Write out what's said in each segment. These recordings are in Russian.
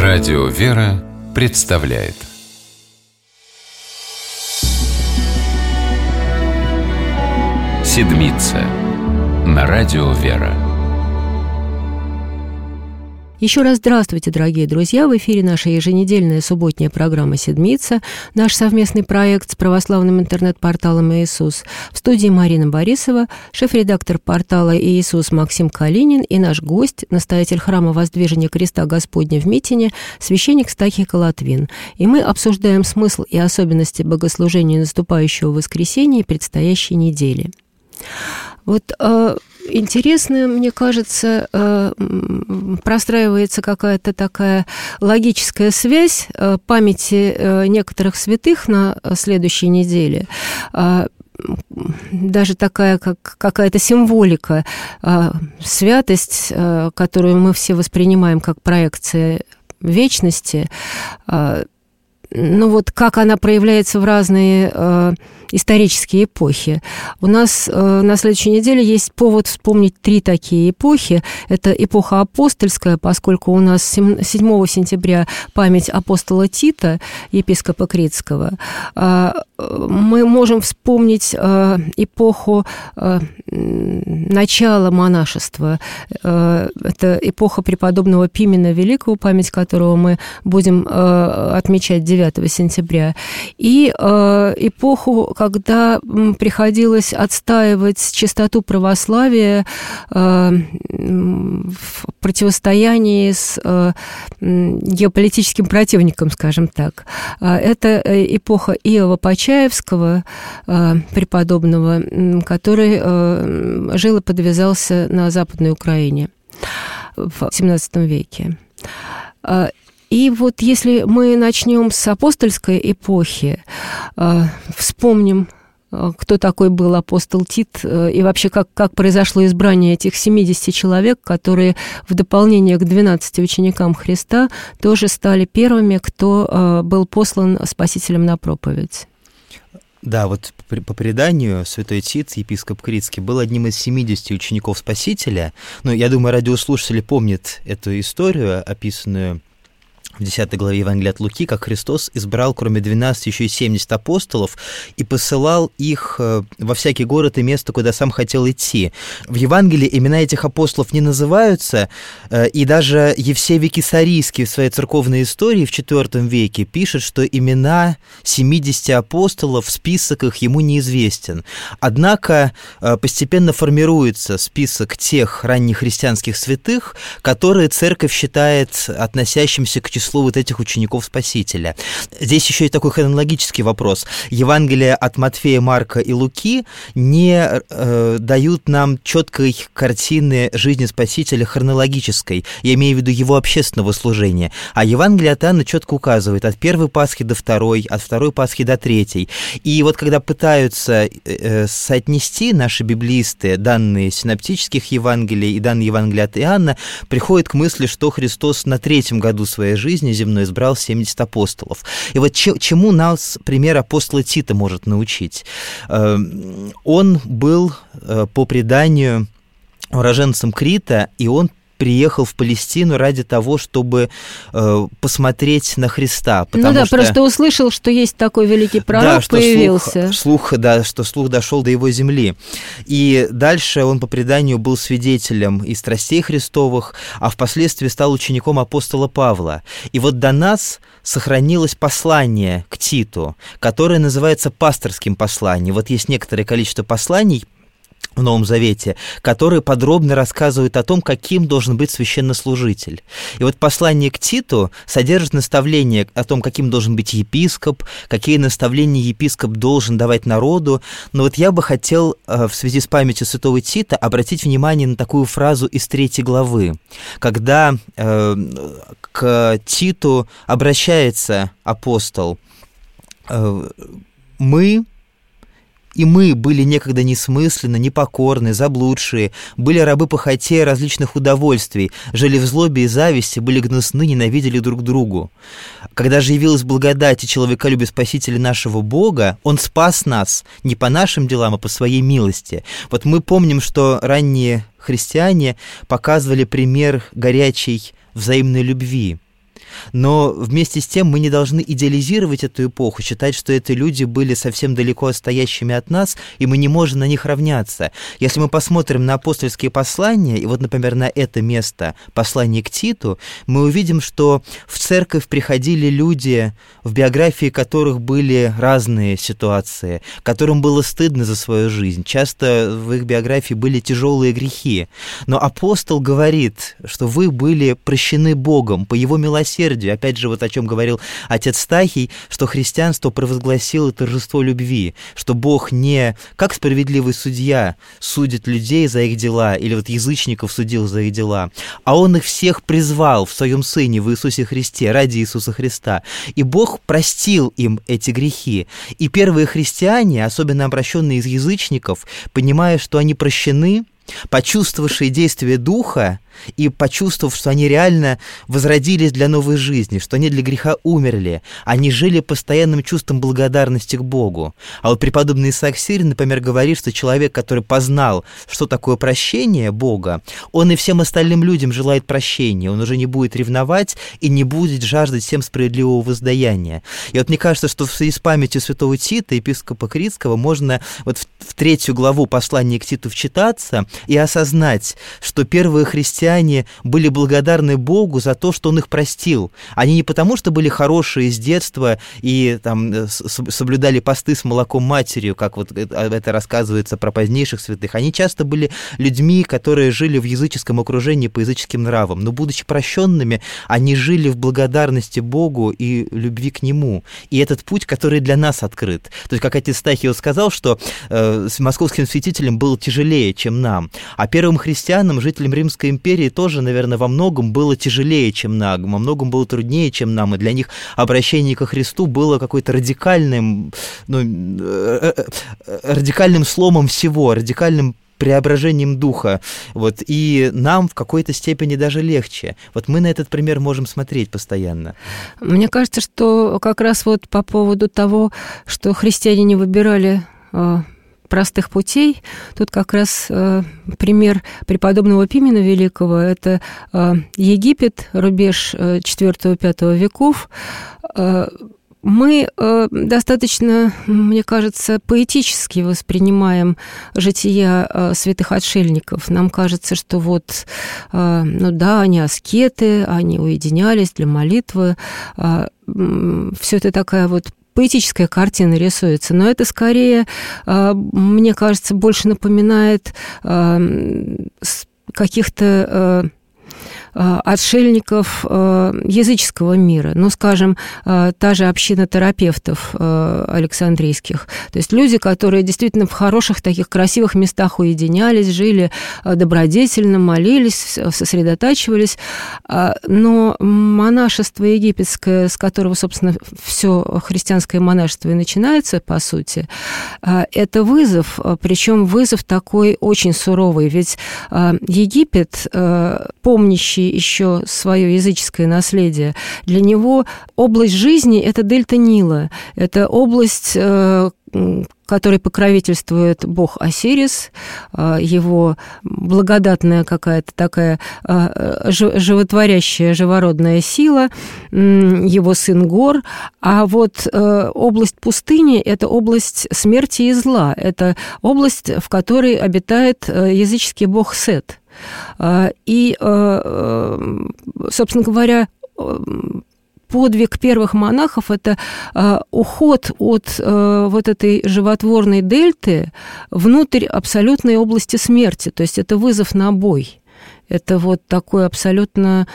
Радио «Вера» представляет «Седмица» на Радио «Вера». Еще раз здравствуйте, дорогие друзья! В эфире наша еженедельная субботняя программа «Седмица», наш совместный проект с православным интернет-порталом «Иисус». В студии Марина Борисова, шеф-редактор портала «Иисус» Максим Калинин и наш гость, настоятель храма Воздвижения Креста Господня в Митине, священник Стахий Колотвин. И мы обсуждаем смысл и особенности богослужения наступающего воскресенья и предстоящей недели. Вот интересно, мне кажется, простраивается какая-то такая логическая связь памяти некоторых святых на следующей неделе. Даже такая какая-то символика, святость, которую мы все воспринимаем как проекция вечности. Ну вот как она проявляется в разные исторические эпохи. У нас на следующей неделе есть повод вспомнить 3 такие эпохи. Это эпоха апостольская, поскольку у нас 7 сентября память апостола Тита, епископа Критского. Мы можем вспомнить эпоху начала монашества. Это эпоха преподобного Пимена Великого, память которого мы будем отмечать 9 сентября. И эпоху, когда приходилось отстаивать чистоту православия в противостоянии с геополитическим противником, скажем так. Это эпоха Иова Почаевского, преподобного, который жил и подвязался на Западной Украине в XVII веке. И вот если мы начнем с апостольской эпохи, вспомним, кто такой был апостол Тит, и вообще как произошло избрание этих 70 человек, которые в дополнение к 12 ученикам Христа тоже стали первыми, кто был послан Спасителем на проповедь. Да, вот по преданию святой Тит, епископ Критский, был одним из 70 учеников Спасителя. Ну, я думаю, радиослушатели помнят эту историю, описанную в 10 главе Евангелия от Луки, как Христос избрал, кроме 12, еще и 70 апостолов и посылал их во всякий город и место, куда сам хотел идти. В Евангелии имена этих апостолов не называются, и даже Евсевий Кесарийский в своей церковной истории в IV веке пишет, что имена 70 апостолов, список их ему неизвестен. Однако постепенно формируется список тех ранних христианских святых, которые церковь считает относящимся к числу вот этих учеников Спасителя. Здесь еще и такой хронологический вопрос. Евангелия от Матфея, Марка и Луки не дают нам четкой картины жизни Спасителя хронологической, я имею в виду его общественного служения, а Евангелие от Иоанна четко указывает от первой Пасхи до второй, от второй Пасхи до третьей. И вот когда пытаются соотнести наши библеисты данные синоптических Евангелий и данные Евангелия от Иоанна, приходят к мысли, что Христос на 3-м году своей жизни земной избрал 70 апостолов. И вот чему нас пример апостола Тита может научить? Он был, по преданию, уроженцем Крита, и он приехал в Палестину ради того, чтобы посмотреть на Христа. Просто услышал, что есть такой великий пророк, да, появился. Что слух дошел до его земли. И дальше он по преданию был свидетелем и страстей Христовых, а впоследствии стал учеником апостола Павла. И вот до нас сохранилось послание к Титу, которое называется пасторским посланием. Вот есть некоторое количество посланий в Новом Завете, которые подробно рассказывают о том, каким должен быть священнослужитель. И вот послание к Титу содержит наставление о том, каким должен быть епископ, какие наставления епископ должен давать народу. Но вот я бы хотел в связи с памятью святого Тита обратить внимание на такую фразу из 3 главы, когда к Титу обращается апостол: мы были некогда несмысленны, непокорны, заблудшие, были рабы похоти различных удовольствий, жили в злобе и зависти, были гнусны, ненавидели друг другу. Когда же явилась благодать и человеколюбие Спасителя нашего Бога, Он спас нас не по нашим делам, а по Своей милости. Вот мы помним, что ранние христиане показывали пример горячей взаимной любви. Но вместе с тем мы не должны идеализировать эту эпоху, считать, что эти люди были совсем далеко отстоящими от нас, и мы не можем на них равняться. Если мы посмотрим на апостольские послания, и вот, например, на это место, послание к Титу, мы увидим, что в церковь приходили люди, в биографии которых были разные ситуации, которым было стыдно за свою жизнь. Часто в их биографии были тяжелые грехи. Но апостол говорит, что вы были прощены Богом по Его милосердию. Опять же, вот о чем говорил отец Стахий, что христианство провозгласило торжество любви, что Бог не как справедливый судья судит людей за их дела, или вот язычников судил за их дела, а Он их всех призвал в Своем Сыне, в Иисусе Христе, ради Иисуса Христа. И Бог простил им эти грехи. И первые христиане, особенно обращенные из язычников, понимая, что они прощены, почувствовавшие действие Духа и почувствовав, что они реально возродились для новой жизни, что они для греха умерли, они жили постоянным чувством благодарности к Богу. А вот преподобный Исаак Сирин, например, говорит, что человек, который познал, что такое прощение Бога, он и всем остальным людям желает прощения, он уже не будет ревновать и не будет жаждать всем справедливого воздаяния. И вот мне кажется, что в связи с памятью святого Тита, епископа Критского, можно вот в 3 главу послания к Титу вчитаться и осознать, что первые христиане были благодарны Богу за то, что Он их простил. Они не потому, что были хорошие с детства и там соблюдали посты с молоком матерью, как вот это рассказывается про позднейших святых. Они часто были людьми, которые жили в языческом окружении по языческим нравам, но, будучи прощенными, они жили в благодарности Богу и любви к Нему. И этот путь, который для нас открыт. То есть, как отец Стахий сказал, что с московским святителям было тяжелее, чем нам. А первым христианам, жителям Римской империи, тоже, наверное, во многом было тяжелее, чем нам, во многом было труднее, чем нам, и для них обращение ко Христу было какой-то радикальным сломом всего, радикальным преображением духа. Вот, и нам в какой-то степени даже легче. Вот мы на этот пример можем смотреть постоянно. Мне кажется, что как раз вот по поводу того, что христиане не выбирали простых путей. Тут как раз пример преподобного Пимена Великого. Это Египет, рубеж IV-V веков. Мы достаточно, мне кажется, поэтически воспринимаем жития святых отшельников. Нам кажется, что вот, ну да, они аскеты, они уединялись для молитвы. Все это такая вот поэтическая картина рисуется, но это скорее, мне кажется, больше напоминает каких-то отшельников языческого мира. Ну, скажем, та же община терапевтов александрийских. То есть люди, которые действительно в хороших таких красивых местах уединялись, жили добродетельно, молились, сосредотачивались. Но монашество египетское, с которого, собственно, все христианское монашество и начинается, по сути, это вызов, причем вызов такой очень суровый. Ведь Египет, помнящий еще свое языческое наследие, для него область жизни – это дельта Нила, это область, которой покровительствует бог Осирис, его благодатная какая-то такая животворящая, живородная сила, его сын Гор. А вот область пустыни – это область смерти и зла, это область, в которой обитает языческий бог Сет. И, собственно говоря, подвиг первых монахов – это уход от вот этой животворной дельты внутрь абсолютной области смерти. То есть это вызов на бой. Это вот такой абсолютно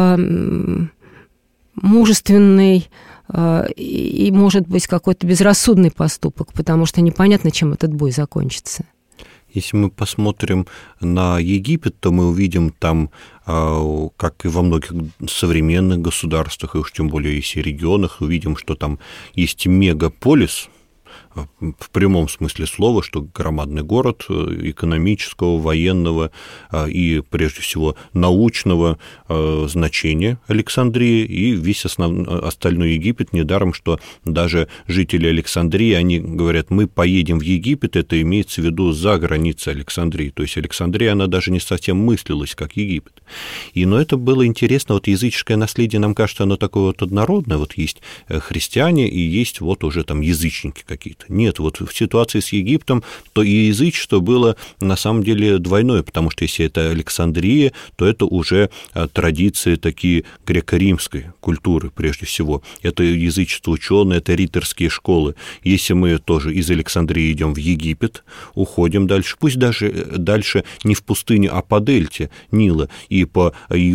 мужественный и, может быть, какой-то безрассудный поступок, потому что непонятно, чем этот бой закончится. Если мы посмотрим на Египет, то мы увидим там, как и во многих современных государствах, и уж тем более если регионах, увидим, что там есть мегаполис, в прямом смысле слова, что громадный город экономического, военного и, прежде всего, научного значения Александрии, и весь остальной Египет. Недаром, что даже жители Александрии, они говорят, мы поедем в Египет, это имеется в виду за границей Александрии. То есть Александрия, она даже не совсем мыслилась, как Египет. Но это было интересно, вот языческое наследие, нам кажется, оно такое вот однородное, вот есть христиане и есть вот уже там язычники какие-то. Нет, вот в ситуации с Египтом, то и язычество было на самом деле двойное, потому что если это Александрия, то это уже традиции такие греко-римской культуры прежде всего. Это язычество ученое, это риторские школы. Если мы тоже из Александрии идем в Египет, уходим дальше, пусть даже дальше не в пустыню, а по дельте Нила и по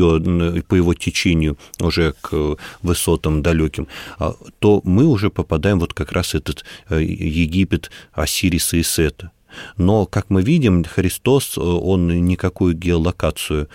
его течению уже к высотам далеким, то мы уже попадаем вот как раз этот Египет Осириса и Сета. Но, как мы видим, Христос, он никакую геолокацию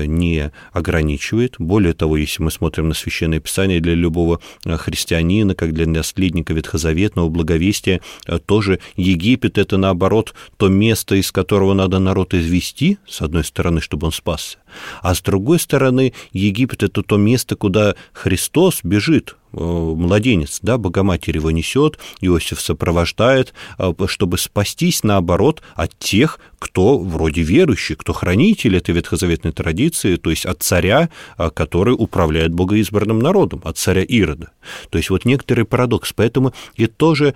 не ограничивает. Более того, если мы смотрим на Священное Писание, для любого христианина, как для наследника ветхозаветного благовестия, тоже Египет – это, наоборот, то место, из которого надо народ извести, с одной стороны, чтобы он спасся, а с другой стороны, Египет – это то место, куда Христос бежит, младенец, да, Богоматерь его несет, Иосиф сопровождает, чтобы спастись, наоборот, от тех, кто вроде верующий, кто хранитель этой ветхозаветной традиции, то есть от царя, который управляет богоизбранным народом, от царя Ирода. То есть вот некоторый парадокс. Поэтому и тоже,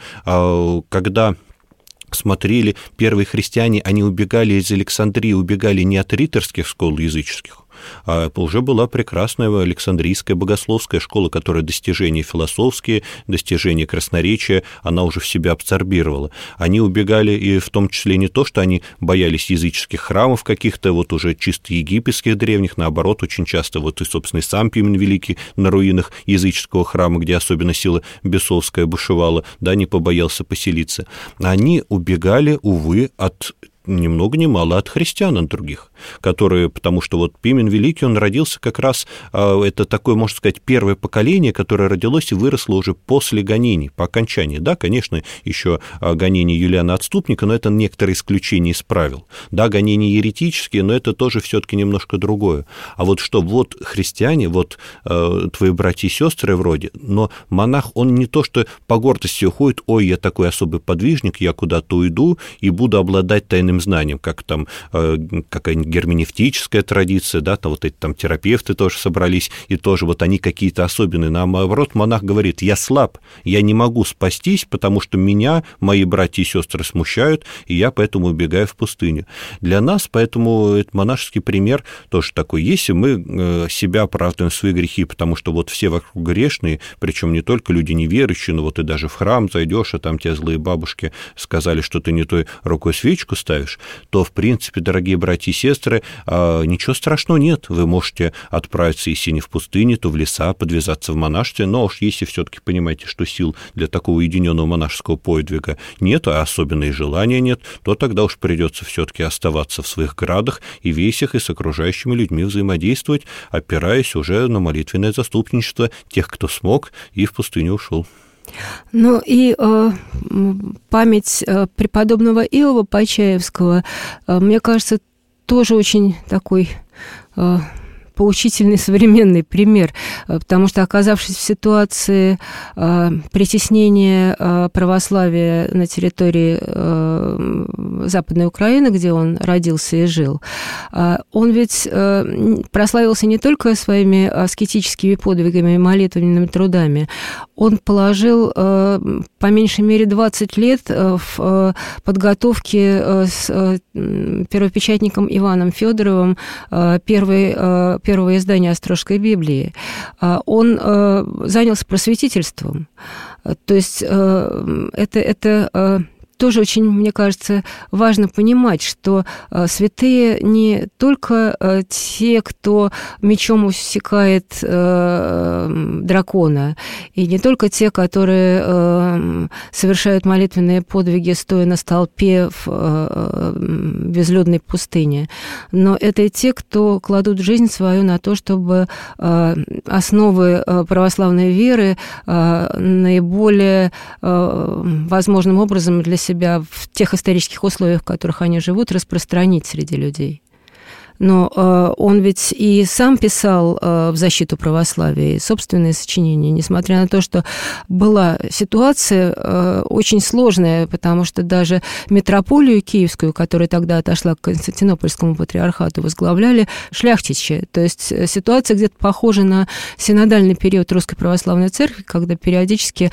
когда смотрели первые христиане, они убегали из Александрии, убегали не от риторских школ языческих, а уже была прекрасная Александрийская богословская школа, которая достижения философские, достижения красноречия, она уже в себя абсорбировала. Они убегали, и в том числе не то, что они боялись языческих храмов каких-то, вот уже чисто египетских древних, наоборот, очень часто, вот и, собственно, и сам Пимен Великий на руинах языческого храма, где особенно сила бесовская бушевала, да, не побоялся поселиться. Они убегали, увы, от ни много ни мало от христиан, от других, которые, потому что вот Пимен Великий, он родился как раз, это такое, можно сказать, первое поколение, которое родилось и выросло уже после гонений, по окончании. Да, конечно, еще гонения Юлиана Отступника, но это некоторые исключения из правил. Да, гонения еретические, но это тоже все-таки немножко другое. А вот что, вот христиане, вот твои братья и сестры вроде, но монах, он не то, что по гордости уходит, ой, я такой особый подвижник, я куда-то уйду и буду обладать тайным знанием, как там какая-нибудь герменевтическая традиция, да, там вот эти там терапевты тоже собрались, и тоже вот они какие-то особенные. Наоборот, монах говорит, я слаб, я не могу спастись, потому что меня мои братья и сестры смущают, и я поэтому убегаю в пустыню. Для нас, поэтому этот монашеский пример тоже такой. Если мы себя оправдываем свои грехи, потому что вот все вокруг грешные, причем не только люди неверующие, но вот и даже в храм зайдешь, а там тебе злые бабушки сказали, что ты не той рукой свечку ставишь, то, в принципе, дорогие братья и сестры, ничего страшного нет. Вы можете отправиться, если не в пустыню, то в леса, подвязаться в монашестве, но уж если все-таки понимаете, что сил для такого уединенного монашеского подвига нет, а особенно и желания нет, то тогда уж придется все-таки оставаться в своих градах и весях, и с окружающими людьми взаимодействовать, опираясь уже на молитвенное заступничество тех, кто смог и в пустыню ушел. Ну и память преподобного Иова Почаевского, мне кажется, тоже очень такой поучительный современный пример, потому что, оказавшись в ситуации притеснения православия на территории Западной Украины, где он родился и жил, он ведь прославился не только своими аскетическими подвигами и молитвенными трудами, он положил по меньшей мере 20 лет в подготовке с первопечатником Иваном Федоровым первого издания Острожской Библии. Он занялся просветительством. То есть это тоже очень, мне кажется, важно понимать, что святые не только те, кто мечом усекает дракона, и не только те, которые совершают молитвенные подвиги, стоя на столпе в безлюдной пустыне, но это и те, кто кладут жизнь свою на то, чтобы основы православной веры наиболее возможным образом для себя в тех исторических условиях, в которых они живут, распространить среди людей. Но он ведь и сам писал в защиту православия собственные сочинения, несмотря на то, что была ситуация очень сложная, потому что даже митрополию киевскую, которая тогда отошла к Константинопольскому патриархату, возглавляли шляхтичи. То есть ситуация где-то похожа на синодальный период Русской Православной Церкви, когда периодически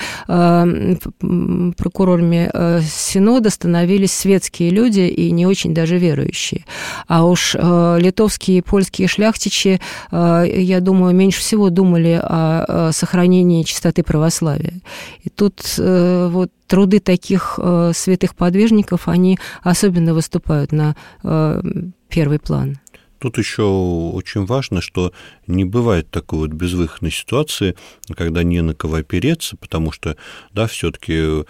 прокурорами синода становились светские люди и не очень даже верующие. А уж литовские и польские шляхтичи, я думаю, меньше всего думали о сохранении чистоты православия. И тут вот труды таких святых подвижников, они особенно выступают на первый план. Тут еще очень важно, что не бывает такой вот безвыходной ситуации, когда не на кого опереться, потому что, да, все-таки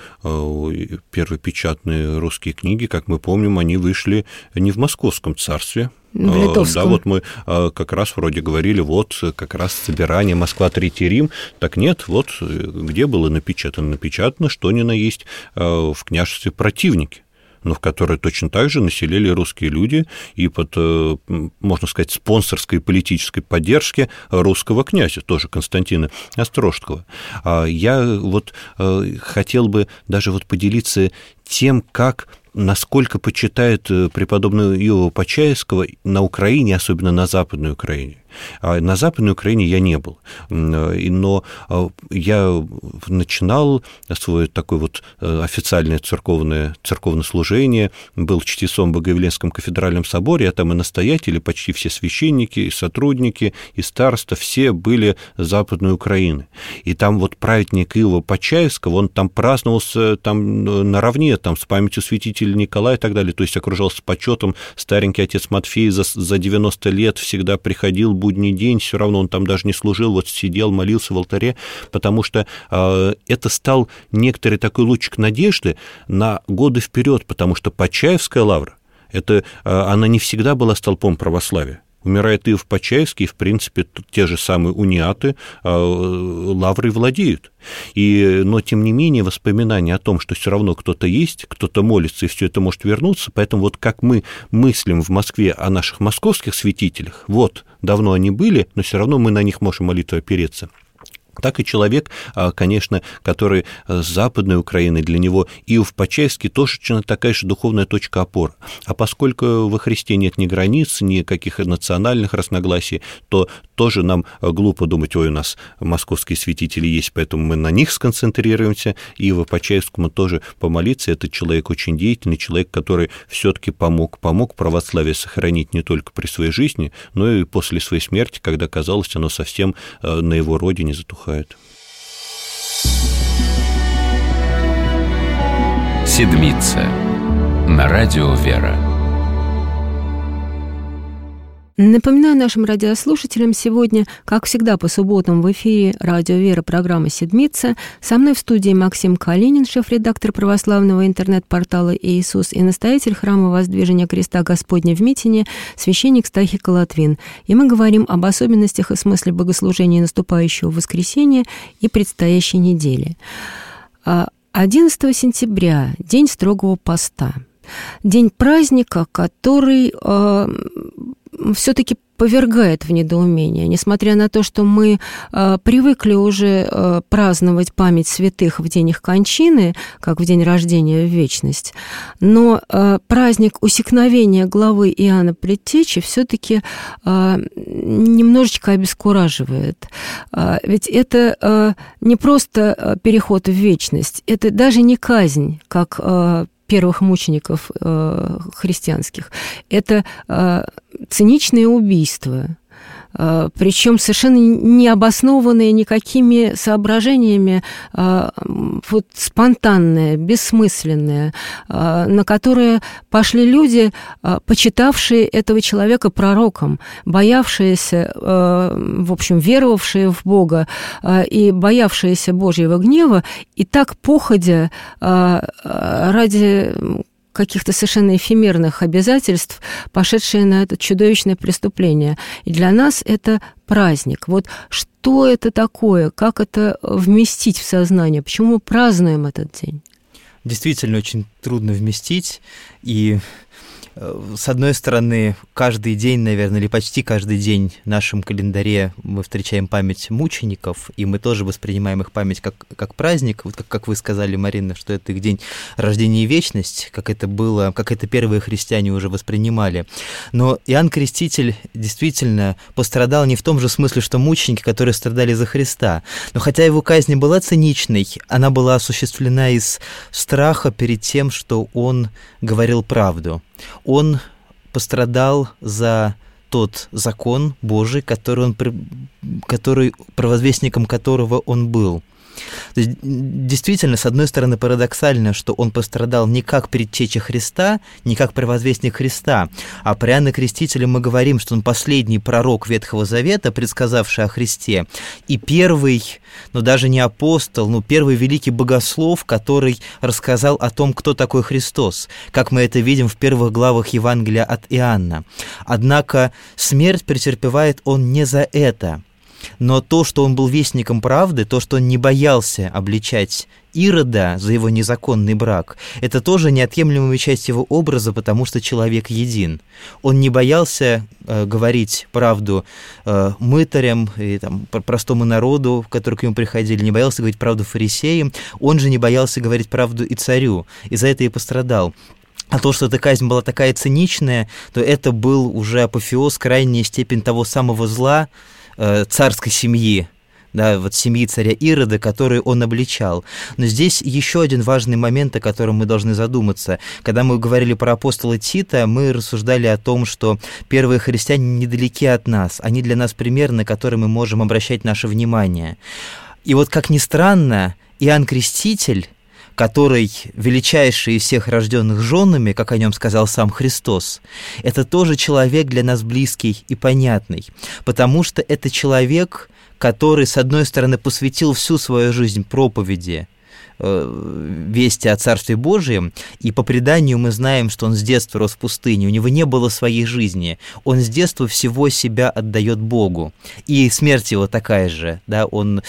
первопечатные русские книги, как мы помним, они вышли не в Московском царстве. В Литовском. Да, вот мы как раз вроде говорили, вот как раз собирание Москва, Третий Рим. Так нет, вот где было напечатано? Напечатано, что ни на есть в княжестве Противники, но в которой точно так же населили русские люди и под, можно сказать, спонсорской политической поддержки русского князя, тоже Константина Острожского. Я вот хотел бы даже вот поделиться тем, насколько почитает преподобного Иова Почаевского на Украине, особенно на Западной Украине. На Западной Украине я не был, но я начинал свое такое вот официальное церковнослужение, был чтецом в Богоявленском кафедральном соборе, а там и настоятели, почти все священники, и сотрудники, и староста, все были Западной Украины. И там вот праведник Иова Почаевского, он там праздновался там наравне там, с памятью святителя Николая и так далее, то есть окружался почетом. Старенький отец Матфей за 90 лет всегда приходил будний день, все равно он там даже не служил, вот сидел, молился в алтаре, потому что это стал некоторый такой лучик надежды на годы вперед, потому что Почаевская лавра, она не всегда была столпом православия. Умирает Иов Почаевский, и, в принципе, те же самые униаты лаврой владеют. Но, тем не менее, воспоминания о том, что все равно кто-то есть, кто-то молится, и все это может вернуться, поэтому вот как мы мыслим в Москве о наших московских святителях, вот, давно они были, но все равно мы на них можем молитвой опереться. Так и человек, конечно, который с Западной Украины, для него Иов Почаевский тоже такая же духовная точка опоры. А поскольку во Христе нет ни границ, ни каких национальных разногласий, то тоже нам глупо думать, ой, у нас московские святители есть, поэтому мы на них сконцентрируемся. Иова Почаевскому тоже помолиться. Это человек очень деятельный, человек, который все-таки помог православие сохранить не только при своей жизни, но и после своей смерти, когда, казалось, оно совсем на его родине затухает. Седмица. На радио «Вера». Напоминаю нашим радиослушателям, сегодня, как всегда, по субботам в эфире радио «Вера» программа «Седмица». Со мной в студии Максим Калинин, шеф-редактор православного интернет-портала «Иисус» и настоятель храма Воздвижения Креста Господня в Митине, священник Стахий Колотвин. И мы говорим об особенностях и смысле богослужения наступающего воскресенья и предстоящей недели. 11 сентября – день строгого поста. День праздника, который все-таки повергает в недоумение, несмотря на то, что мы привыкли уже праздновать память святых в день их кончины, как в день рождения в вечность, но праздник усекновения главы Иоанна Предтечи все-таки немножечко обескураживает. Ведь это не просто переход в вечность, это даже не казнь, как первых мучеников христианских. Это циничное убийство. причем совершенно необоснованные никакими соображениями, вот спонтанные, бессмысленные, на которые пошли люди, почитавшие этого человека пророком, боявшиеся, в общем, веровавшие в Бога и боявшиеся Божьего гнева, и так походя ради каких-то совершенно эфемерных обязательств, пошедшие на это чудовищное преступление. И для нас это праздник. Вот что это такое, как это вместить в сознание, почему мы празднуем этот день? Действительно, очень трудно вместить, и с одной стороны, каждый день, наверное, или почти каждый день в нашем календаре мы встречаем память мучеников, и мы тоже воспринимаем их память как праздник, вот как вы сказали, Марина, что это их день рождения и вечность, как это было, как это первые христиане уже воспринимали. Но Иоанн Креститель действительно пострадал не в том же смысле, что мученики, которые страдали за Христа, но хотя его казнь была циничной, она была осуществлена из страха перед тем, что он говорил правду. Он пострадал за тот закон Божий, который провозвестником которого он был. То есть, действительно, с одной стороны, парадоксально, что он пострадал не как предтеча Христа, не как провозвестник Христа, а про Иоанна Крестителя мы говорим, что он последний пророк Ветхого Завета, предсказавший о Христе, и первый, но даже не апостол, но первый великий богослов, который рассказал о том, кто такой Христос, как мы это видим в первых главах Евангелия от Иоанна. Однако смерть претерпевает он не за это. Но то, что он был вестником правды, то, что он не боялся обличать Ирода за его незаконный брак, это тоже неотъемлемая часть его образа, потому что человек един. Он не боялся говорить правду мытарям и простому народу, который к нему приходили, не боялся говорить правду фарисеям, он же не боялся говорить правду и царю, и за это и пострадал. А то, что эта казнь была такая циничная, то это был уже апофеоз, крайняя степень того самого зла, царской семьи, да, вот семьи царя Ирода, которую он обличал. Но здесь еще один важный момент, о котором мы должны задуматься. Когда мы говорили про апостола Тита, мы рассуждали о том, что первые христиане недалеки от нас, они для нас пример, на который мы можем обращать наше внимание. И вот, как ни странно, Иоанн Креститель, который величайший из всех рожденных женами, как о нем сказал сам Христос, это тоже человек для нас близкий и понятный, потому что это человек, который, с одной стороны, посвятил всю свою жизнь проповеди, вести о Царстве Божьем, и по преданию мы знаем, что он с детства рос в пустыне, у него не было своей жизни, он с детства всего себя отдает Богу, и смерть его такая же, да, он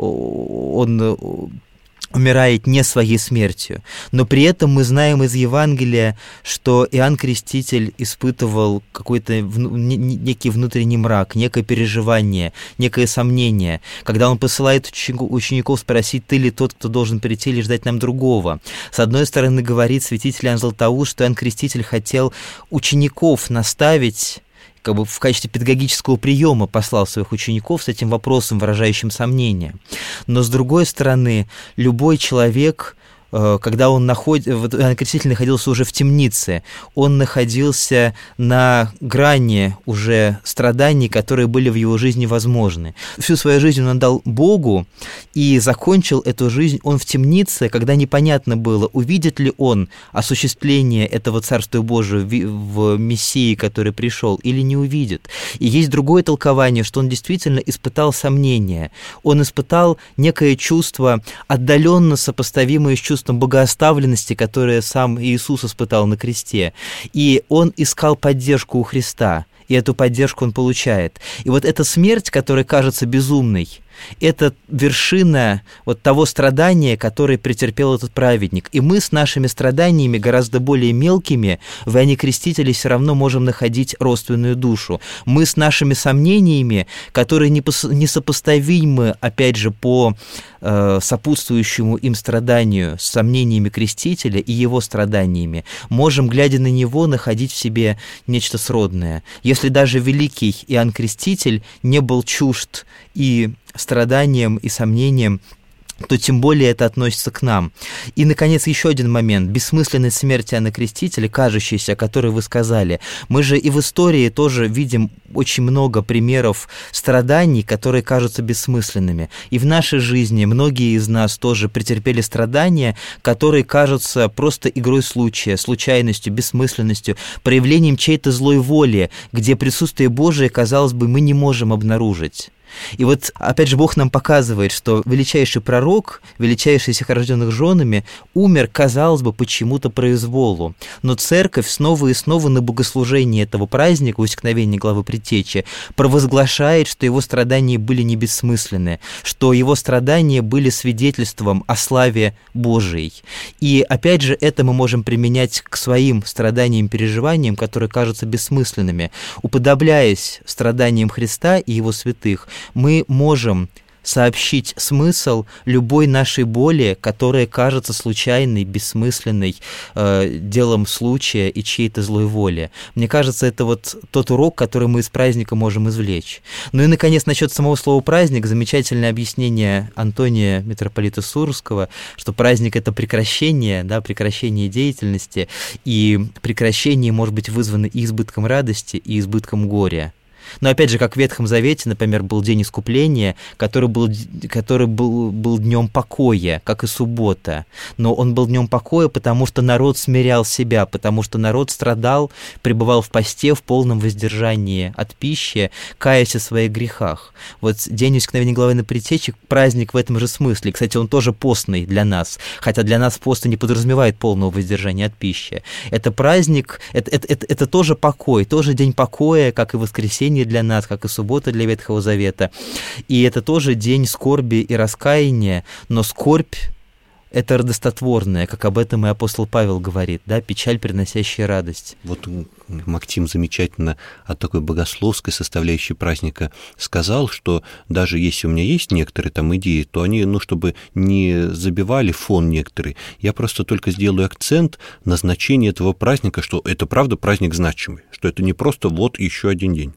умирает не своей смертью. Но при этом мы знаем из Евангелия, что Иоанн Креститель испытывал какой-то некий внутренний мрак, некое переживание, некое сомнение, когда он посылает учеников спросить, ты ли тот, кто должен прийти, или ждать нам другого. С одной стороны, говорит святитель Иоанн Златоуст, что Иоанн Креститель хотел учеников наставить, как бы в качестве педагогического приема послал своих учеников с этим вопросом, выражающим сомнение. Но, с другой стороны, любой человек, когда он Иоанн Креститель находился уже в темнице, он находился на грани уже страданий, которые были в его жизни возможны. Всю свою жизнь он отдал Богу, и закончил эту жизнь он в темнице, когда непонятно было, увидит ли он осуществление этого Царства Божия в Мессии, который пришел, или не увидит. И есть другое толкование, что он действительно испытал сомнения. Он испытал некое чувство, отдаленно сопоставимое с чувством богооставленности, которое сам Иисус испытал на кресте. И он искал поддержку у Христа, и эту поддержку он получает. И вот эта смерть, которая кажется безумной, это вершина вот того страдания, которое претерпел этот праведник. И мы с нашими страданиями, гораздо более мелкими, в Иоанне Крестителе все равно можем находить родственную душу. Мы с нашими сомнениями, которые несопоставимы, опять же, по сопутствующему им страданию с сомнениями Крестителя и его страданиями, можем, глядя на него, находить в себе нечто сродное. Если даже великий Иоанн Креститель не был чужд и страданием и сомнением то тем более это относится к нам. И, наконец, еще один момент. Бессмысленность смерти Иоанна Крестителя, кажущаяся, о которой вы сказали. Мы же и в истории тоже видим очень много примеров страданий, которые кажутся бессмысленными. И в нашей жизни многие из нас тоже претерпели страдания, которые кажутся просто игрой случая, случайностью, бессмысленностью, проявлением чьей-то злой воли, где присутствие Божие, казалось бы, мы не можем обнаружить. И вот, опять же, Бог нам показывает, что величайший пророк, величайший из всех рожденных женами, умер, казалось бы, почему-то произволу. Но церковь снова и снова на богослужении этого праздника, усекновения главы Предтечи, провозглашает, что его страдания были не бессмысленны, что его страдания были свидетельством о славе Божией. И, опять же, это мы можем применять к своим страданиям, переживаниям, которые кажутся бессмысленными. Уподобляясь страданиям Христа и его святых, мы можем сообщить смысл любой нашей боли, которая кажется случайной, бессмысленной, делом случая и чьей-то злой воли. Мне кажется, это вот тот урок, который мы из праздника можем извлечь. Ну и, наконец, насчет самого слова «праздник», замечательное объяснение Антония, митрополита Сурского, что праздник – это прекращение, да, прекращение деятельности, и прекращение может быть вызвано и избытком радости, и избытком горя. Но опять же, как в Ветхом Завете, например, был день искупления, который был днем покоя, как и суббота. Но он был днем покоя, потому что народ смирял себя, потому что народ страдал, пребывал в посте, в полном воздержании от пищи, каясь о своих грехах. Вот день усекновения главы Предтечи – праздник в этом же смысле. Кстати, он тоже постный для нас, хотя для нас пост не подразумевает полного воздержания от пищи. Это праздник, это тоже покой, тоже день покоя, как и воскресенье для нас, как и суббота для Ветхого Завета. И это тоже день скорби и раскаяния, но скорбь – это радостотворное, как об этом и апостол Павел говорит, да, печаль, приносящая радость. Вот Максим замечательно от такой богословской составляющей праздника сказал, что даже если у меня есть некоторые там идеи, то они, чтобы не забивали фон некоторые, я просто только сделаю акцент на значение этого праздника, что это правда праздник значимый, что это не просто вот еще один день.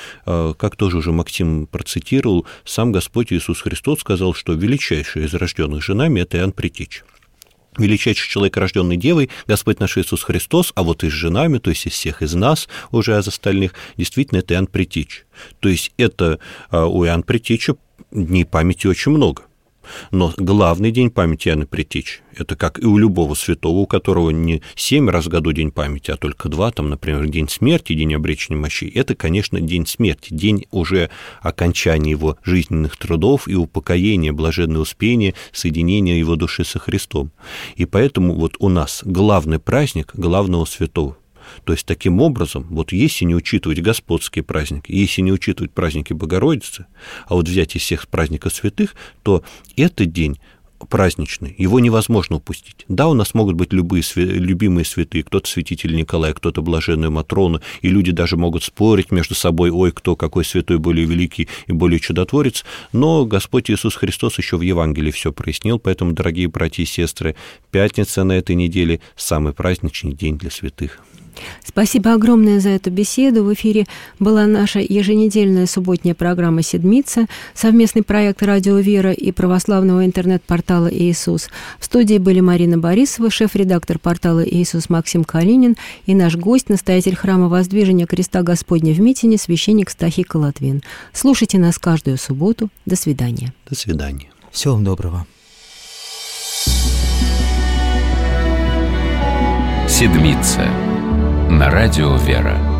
Как тоже уже Максим процитировал, сам Господь Иисус Христос сказал, что величайший из рожденных женами – это Иоанн Предтеча. Величайший человек, рожденный девой, Господь наш Иисус Христос, а вот и с женами, то есть из всех из нас, уже из остальных, действительно, это Иоанн Предтеча. То есть это у Иоанна Предтечи дней памяти очень много. Но главный день памяти Иоанна Предтечи – это как и у любого святого, у которого не 7 раз в году день памяти, а только 2, там, например, день смерти, день обречения мощей, это, конечно, день смерти, день уже окончания его жизненных трудов и упокоения, блаженного успения, соединения его души со Христом. И поэтому вот у нас главный праздник главного святого. То есть, таким образом, вот если не учитывать господские праздники, если не учитывать праздники Богородицы, а вот взять из всех праздников святых, то этот день праздничный, его невозможно упустить. Да, у нас могут быть любимые святые, кто-то святитель Николай, кто-то блаженная Матрона, и люди даже могут спорить между собой, ой, кто какой святой более великий и более чудотворец, но Господь Иисус Христос еще в Евангелии все прояснил, поэтому, дорогие братья и сестры, пятница на этой неделе – самый праздничный день для святых. Спасибо огромное за эту беседу. В эфире была наша еженедельная субботняя программа «Седмица», совместный проект «Радио Вера» и православного интернет-портала «Иисус». В студии были Марина Борисова, шеф-редактор портала «Иисус» Максим Калинин и наш гость, настоятель храма Воздвижения Креста Господня в Митине, священник Стахий Колотвин. Слушайте нас каждую субботу. До свидания. До свидания. Всего вам доброго. «Седмица» на радио «Вера».